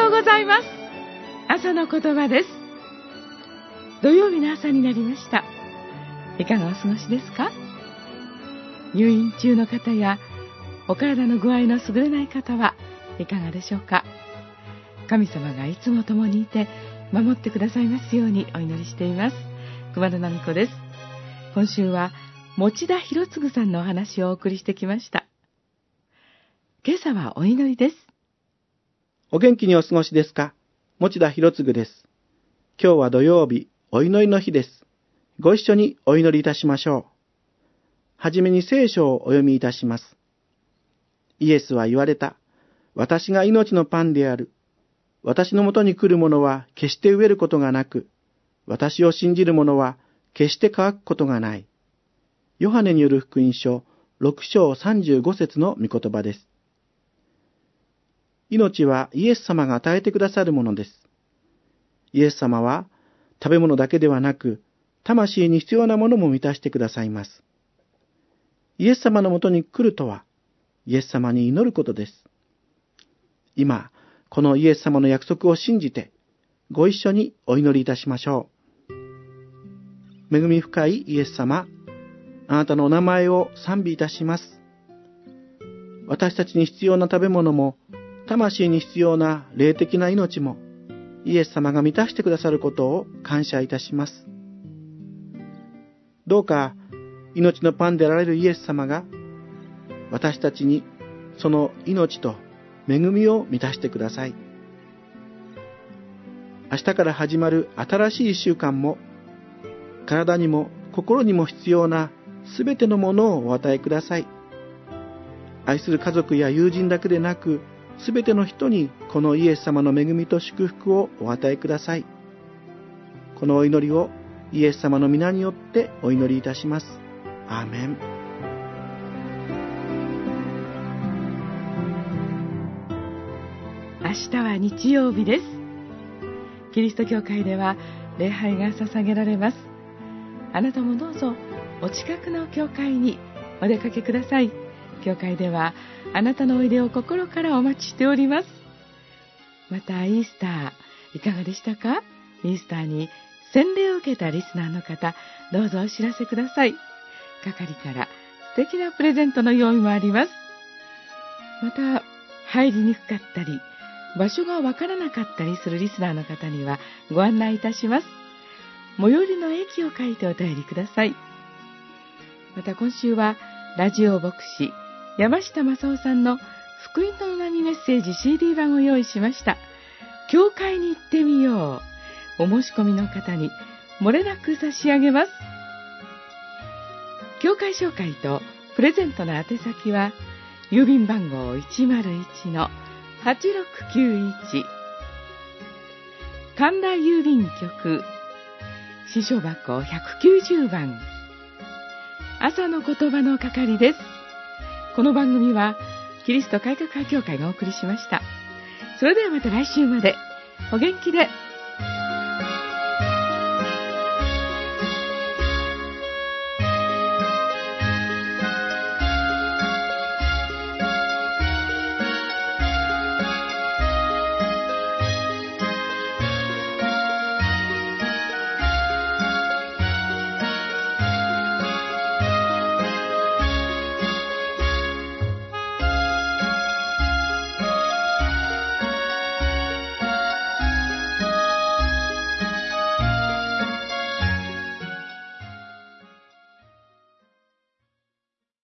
ようございます。朝の言葉です。土曜日の朝になりました。いかがお過ごしですか？入院中の方やお体の具合の優れない方はいかがでしょうか？神様がいつも共にいて守ってくださいますようにお祈りしています。熊田奈美子です。今週は持田博次さんのお話をお送りしてきました。今朝はお祈りです。 お元気にお過ごしですか？持田博次です。今日は土曜日、お祈りの日です。ご一緒にお祈りいたしましょう。はじめに聖書をお読みいたします。イエスは言われた。私が命のパンである。私のもとに来る者は決して飢えることがなく、私を信じる者は決して乾くことがない。ヨハネによる福音書6章35節の御言葉です。命はイエス様が与えてくださるものです。イエス様は食べ物だけではなく、魂に必要なものも満たしてくださいます。イエス様のもとに来るとは、イエス様に祈ることです。今、このイエス様の約束を信じて、ご一緒にお祈りいたしましょう。恵み深いイエス様、あなたのお名前を賛美いたします。私たちに必要な食べ物も、魂に必要な霊的な命も、イエス様が満たしてくださることを感謝いたします。どうか、命のパンであられるイエス様が、私たちにその命と恵みを満たしてください。明日から始まる新しい1週間も、体にも心にも必要なすべてのものをお与えください。愛する家族や友人だけでなく、すべての人にこのイエス様の恵みと祝福をお与えください。このお祈りをイエス様の皆によってお祈りいたします。アーメン。 明日は日曜日です。キリスト教会では礼拝が捧げられます。あなたもどうぞお近くの教会にお出かけください。教会ではあなたのおいでを心からお待ちしております。またイースターいかがでしたか？イースターに洗礼を受けたリスナーの方、どうぞお知らせください。係から素敵なプレゼントの用意もあります。また入りにくかったり場所がわからなかったりするリスナーの方にはご案内いたします。最寄りの駅を書いてお便りください。また今週はラジオ牧師山下正夫さんの福音の波メッセージ CD 版を用意しました。教会に行ってみよう。お申し込みの方に漏れなく差し上げます。教会紹介とプレゼントの宛先は郵便番号 101-8691 神田郵便局支所箱190番朝の言葉の係です。この番組はキリスト改革派教会がお送りしました。それではまた来週までお元気で。